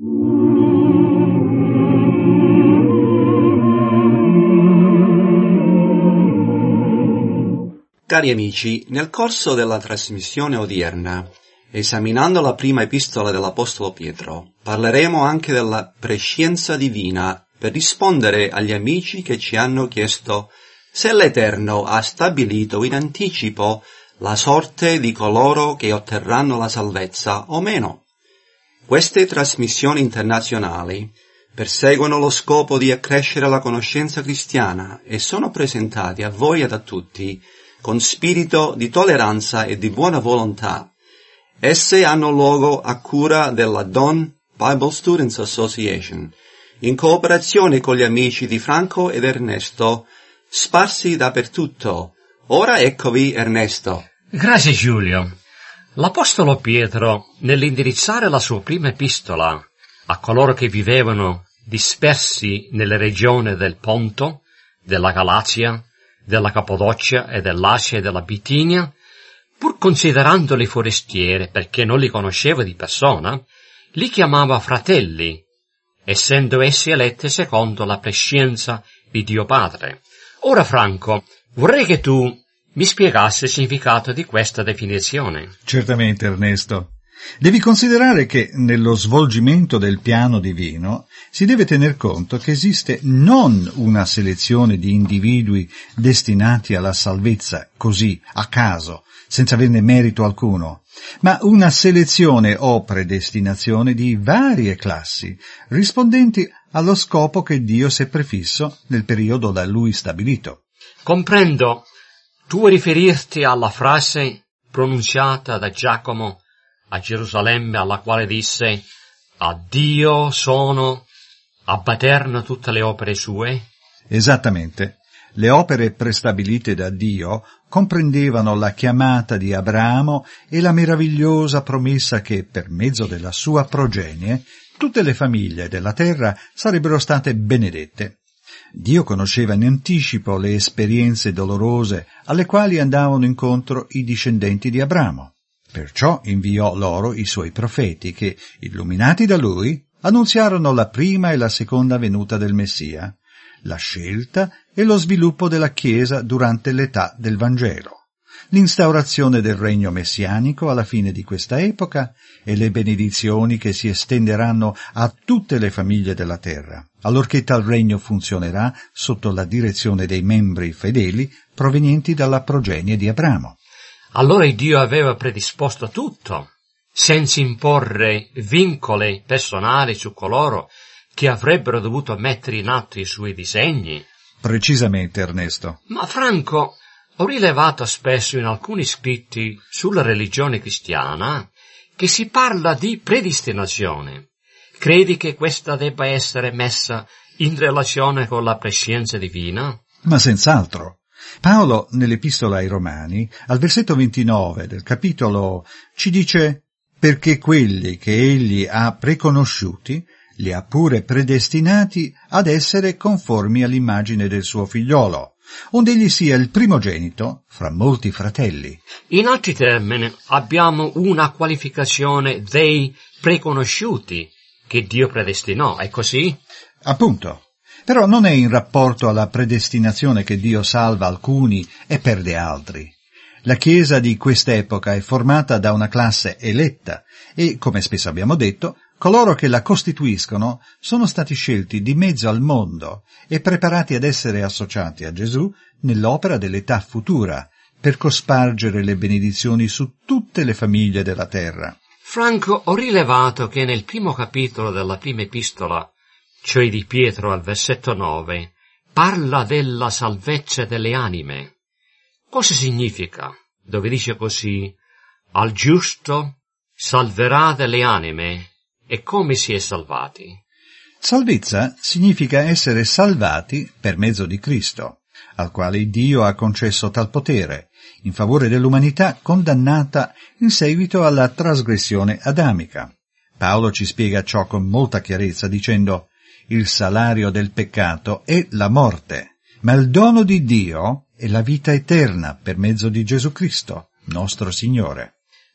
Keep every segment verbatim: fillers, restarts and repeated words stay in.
Cari amici, nel corso della trasmissione odierna, esaminando la prima epistola dell'Apostolo Pietro, parleremo anche della prescienza divina per rispondere agli amici che ci hanno chiesto se l'Eterno ha stabilito in anticipo la sorte di coloro che otterranno la salvezza o meno. Queste trasmissioni internazionali perseguono lo scopo di accrescere la conoscenza cristiana e sono presentati a voi e a tutti con spirito di tolleranza e di buona volontà. Esse hanno luogo a cura della Don Bible Students Association, in cooperazione con gli amici di Franco ed Ernesto, sparsi dappertutto. Ora eccovi Ernesto. Grazie Giulio. L'Apostolo Pietro, nell'indirizzare la sua prima epistola a coloro che vivevano dispersi nelle regioni del Ponto, della Galazia, della Cappadocia e dell'Asia e della Bitinia, pur considerandoli forestieri perché non li conosceva di persona, li chiamava fratelli, essendo essi eletti secondo la prescienza di Dio Padre. Ora Franco, vorrei che tu mi spiegassi il significato di questa definizione. Certamente Ernesto. Devi considerare che nello svolgimento del piano divino si deve tener conto che esiste non una selezione di individui destinati alla salvezza così, a caso, senza averne merito alcuno, ma una selezione o predestinazione di varie classi, rispondenti allo scopo che Dio si è prefisso nel periodo da Lui stabilito. Comprendo. Tu vuoi riferirti alla frase pronunciata da Giacomo a Gerusalemme, alla quale disse: a Dio sono abbaterno tutte le opere sue? Esattamente. Le opere prestabilite da Dio comprendevano la chiamata di Abramo e la meravigliosa promessa che, per mezzo della sua progenie, tutte le famiglie della terra sarebbero state benedette. Dio conosceva in anticipo le esperienze dolorose alle quali andavano incontro i discendenti di Abramo. Perciò inviò loro i suoi profeti che, illuminati da lui, annunziarono la prima e la seconda venuta del Messia, la scelta e lo sviluppo della Chiesa durante l'età del Vangelo, l'instaurazione del regno messianico alla fine di questa epoca e le benedizioni che si estenderanno a tutte le famiglie della terra, allorché tal regno funzionerà sotto la direzione dei membri fedeli provenienti dalla progenie di Abramo. Allora Dio aveva predisposto tutto, senza imporre vincoli personali su coloro che avrebbero dovuto mettere in atto i suoi disegni. Precisamente, Ernesto. Ma Franco, ho rilevato spesso in alcuni scritti sulla religione cristiana che si parla di predestinazione. Credi che questa debba essere messa in relazione con la prescienza divina? Ma senz'altro. Paolo, nell'Epistola ai Romani, al versetto ventinove del capitolo, ci dice: perché quelli che egli ha preconosciuti li ha pure predestinati ad essere conformi all'immagine del suo figliolo, onde egli sia il primogenito fra molti fratelli. In altri termini, abbiamo una qualificazione dei preconosciuti che Dio predestinò, è così? Appunto. Però non è in rapporto alla predestinazione che Dio salva alcuni e perde altri. La Chiesa di quest'epoca è formata da una classe eletta e, come spesso abbiamo detto, coloro che la costituiscono sono stati scelti di mezzo al mondo e preparati ad essere associati a Gesù nell'opera dell'età futura, per cospargere le benedizioni su tutte le famiglie della terra. Franco, ho rilevato che nel primo capitolo della prima epistola, cioè di Pietro al versetto nove, parla della salvezza delle anime. Cosa significa? Dove dice così: al giusto salverà delle anime. E come si è salvati? Salvezza significa essere salvati per mezzo di Cristo, al quale Dio ha concesso tal potere, in favore dell'umanità condannata in seguito alla trasgressione adamica. Paolo ci spiega ciò con molta chiarezza dicendo: il salario del peccato è la morte, ma il dono di Dio è la vita eterna per mezzo di Gesù Cristo, nostro Signore.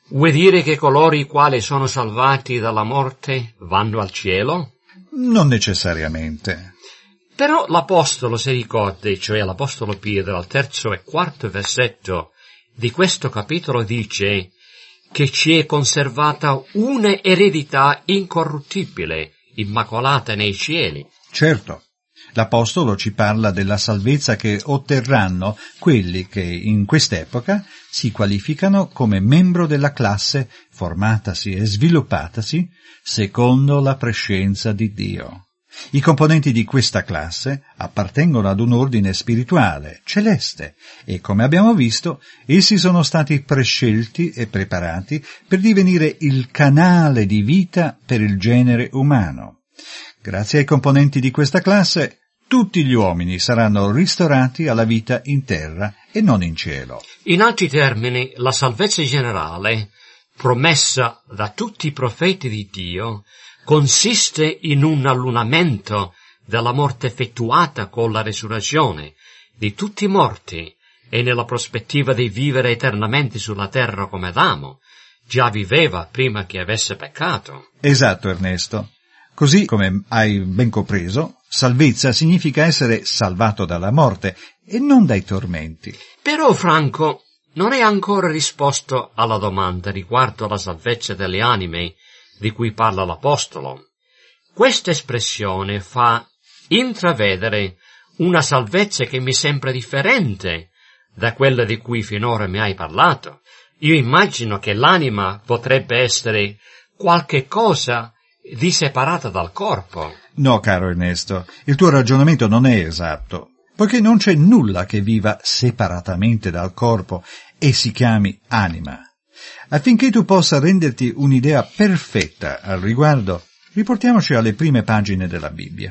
Vuoi dire che coloro i quali sono salvati dalla morte vanno al cielo? Non necessariamente. Però l'Apostolo si ricorda, cioè l'Apostolo Pietro, al terzo e quarto versetto di questo capitolo dice che ci è conservata un'eredità incorruttibile, immacolata nei cieli. Certo. L'Apostolo ci parla della salvezza che otterranno quelli che in quest'epoca si qualificano come membro della classe formatasi e sviluppatasi secondo la prescienza di Dio. I componenti di questa classe appartengono ad un ordine spirituale, celeste, e come abbiamo visto, essi sono stati prescelti e preparati per divenire il canale di vita per il genere umano. Grazie ai componenti di questa classe, tutti gli uomini saranno ristorati alla vita in terra e non in cielo. In altri termini, la salvezza generale, promessa da tutti i profeti di Dio, consiste in un annullamento della morte effettuata con la resurrezione di tutti i morti e nella prospettiva di vivere eternamente sulla terra come Adamo già viveva prima che avesse peccato. Esatto, Ernesto. Così come hai ben compreso, salvezza significa essere salvato dalla morte e non dai tormenti. Però, Franco, non hai ancora risposto alla domanda riguardo alla salvezza delle anime di cui parla l'Apostolo. Questa espressione fa intravedere una salvezza che mi sembra differente da quella di cui finora mi hai parlato. Io immagino che l'anima potrebbe essere qualche cosa di separata dal corpo. No, caro Ernesto, il tuo ragionamento non è esatto, poiché non c'è nulla che viva separatamente dal corpo e si chiami anima. Affinché tu possa renderti un'idea perfetta al riguardo, riportiamoci alle prime pagine della Bibbia.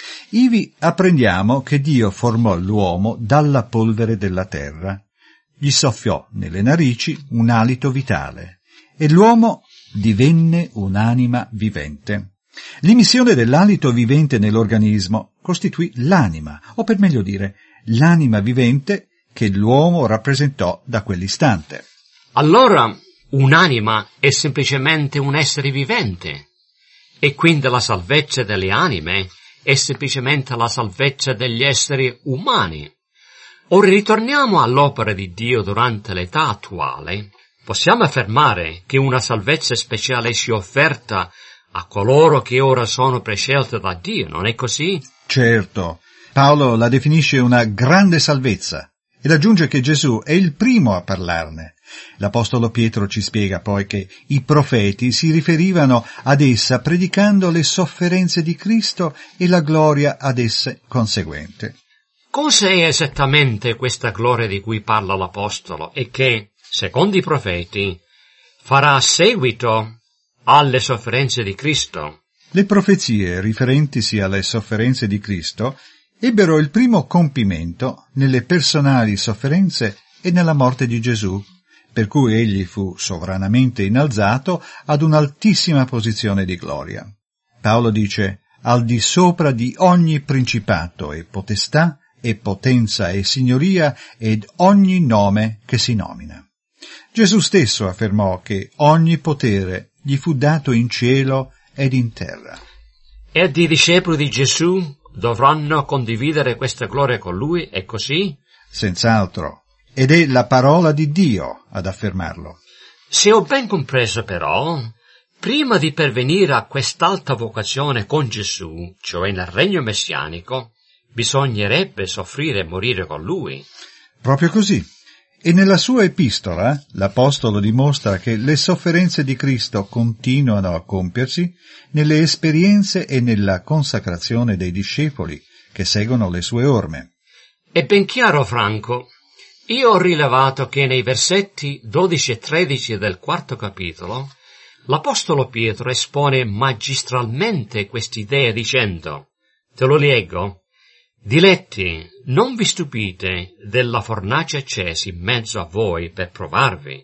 Ivi apprendiamo che Dio formò l'uomo dalla polvere della terra, gli soffiò nelle narici un alito vitale, e l'uomo divenne un'anima vivente. L'immissione dell'alito vivente nell'organismo costituì l'anima, o per meglio dire, l'anima vivente che l'uomo rappresentò da quell'istante. Allora, un'anima è semplicemente un essere vivente, e quindi la salvezza delle anime è semplicemente la salvezza degli esseri umani. Ora ritorniamo all'opera di Dio durante l'età attuale. Possiamo affermare che una salvezza speciale sia offerta a coloro che ora sono prescelti da Dio, non è così? Certo. Paolo la definisce una grande salvezza ed aggiunge che Gesù è il primo a parlarne. L'Apostolo Pietro ci spiega poi che i profeti si riferivano ad essa predicando le sofferenze di Cristo e la gloria ad esse conseguente. Cos'è esattamente questa gloria di cui parla l'Apostolo e che, secondo i profeti, farà seguito alle sofferenze di Cristo? Le profezie riferentisi alle sofferenze di Cristo ebbero il primo compimento nelle personali sofferenze e nella morte di Gesù, per cui egli fu sovranamente innalzato ad un'altissima posizione di gloria. Paolo dice, al di sopra di ogni principato e potestà e potenza e signoria ed ogni nome che si nomina. Gesù stesso affermò che ogni potere gli fu dato in cielo ed in terra. Ed i discepoli di Gesù dovranno condividere questa gloria con lui, è così? Senz'altro. Ed è la parola di Dio ad affermarlo. Se ho ben compreso però, prima di pervenire a quest'alta vocazione con Gesù, cioè nel regno messianico, bisognerebbe soffrire e morire con lui. Proprio così. E nella sua epistola l'Apostolo dimostra che le sofferenze di Cristo continuano a compiersi nelle esperienze e nella consacrazione dei discepoli che seguono le sue orme. È ben chiaro, Franco. Io ho rilevato che nei versetti dodici e tredici del quarto capitolo l'Apostolo Pietro espone magistralmente quest'idea dicendo, te lo leggo, «Diletti, non vi stupite della fornace accesa in mezzo a voi per provarvi,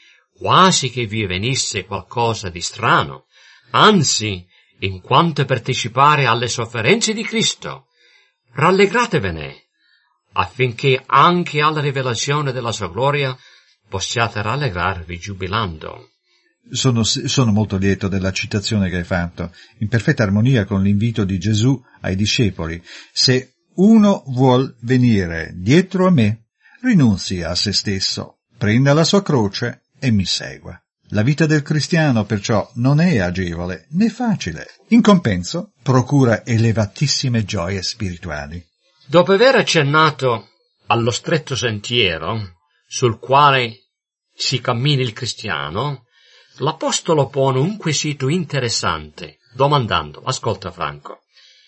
quasi che vi venisse qualcosa di strano, anzi, in quanto partecipare alle sofferenze di Cristo, rallegratevene, affinché anche alla rivelazione della sua gloria possiate rallegrarvi giubilando». Sono, sono molto lieto della citazione che hai fatto, in perfetta armonia con l'invito di Gesù ai discepoli. Se uno vuol venire dietro a me, rinunzi a se stesso, prenda la sua croce e mi segua. La vita del cristiano perciò non è agevole né facile. In compenso procura elevatissime gioie spirituali. Dopo aver accennato allo stretto sentiero sul quale si cammina il cristiano, l'Apostolo pone un quesito interessante, domandando, ascolta Franco,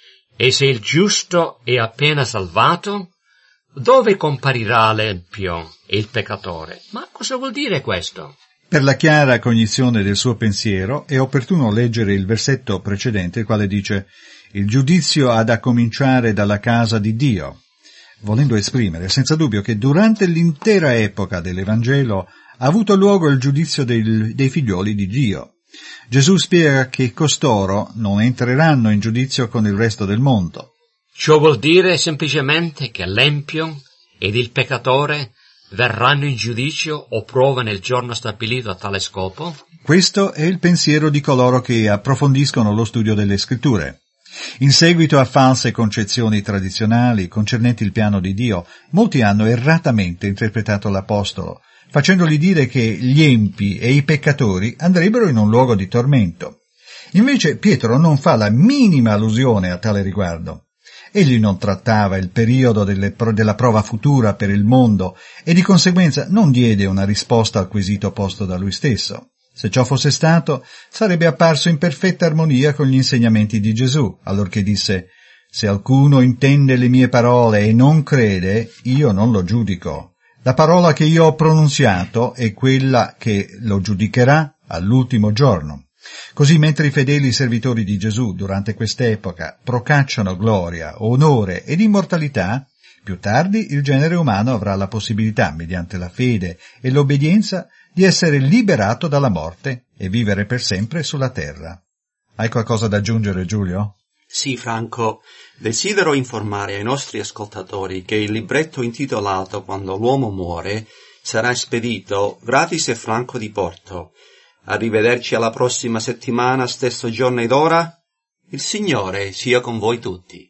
e se il giusto è appena salvato, dove comparirà l'empio e il peccatore? Ma cosa vuol dire questo? Per la chiara cognizione del suo pensiero è opportuno leggere il versetto precedente, il quale dice «Il giudizio ha da cominciare dalla casa di Dio», volendo esprimere senza dubbio che durante l'intera epoca dell'Evangelo ha avuto luogo il giudizio del, dei figlioli di Dio. Gesù spiega che costoro non entreranno in giudizio con il resto del mondo. Ciò vuol dire semplicemente che l'empio ed il peccatore verranno in giudizio o prova nel giorno stabilito a tale scopo? Questo è il pensiero di coloro che approfondiscono lo studio delle Scritture. In seguito a false concezioni tradizionali concernenti il piano di Dio, molti hanno erratamente interpretato l'Apostolo, facendogli dire che gli empi e i peccatori andrebbero in un luogo di tormento. Invece Pietro non fa la minima allusione a tale riguardo. Egli non trattava il periodo delle, della prova futura per il mondo e di conseguenza non diede una risposta al quesito posto da lui stesso. Se ciò fosse stato, sarebbe apparso in perfetta armonia con gli insegnamenti di Gesù, allorché disse «Se alcuno intende le mie parole e non crede, io non lo giudico. La parola che io ho pronunziato è quella che lo giudicherà all'ultimo giorno». Così mentre i fedeli servitori di Gesù durante quest'epoca procacciano gloria, onore ed immortalità, più tardi il genere umano avrà la possibilità, mediante la fede e l'obbedienza, di essere liberato dalla morte e vivere per sempre sulla terra. Hai qualcosa da aggiungere, Giulio? Sì, Franco. Desidero informare ai nostri ascoltatori che il libretto intitolato Quando l'uomo muore sarà spedito gratis e franco di porto. Arrivederci alla prossima settimana, stesso giorno ed ora. Il Signore sia con voi tutti.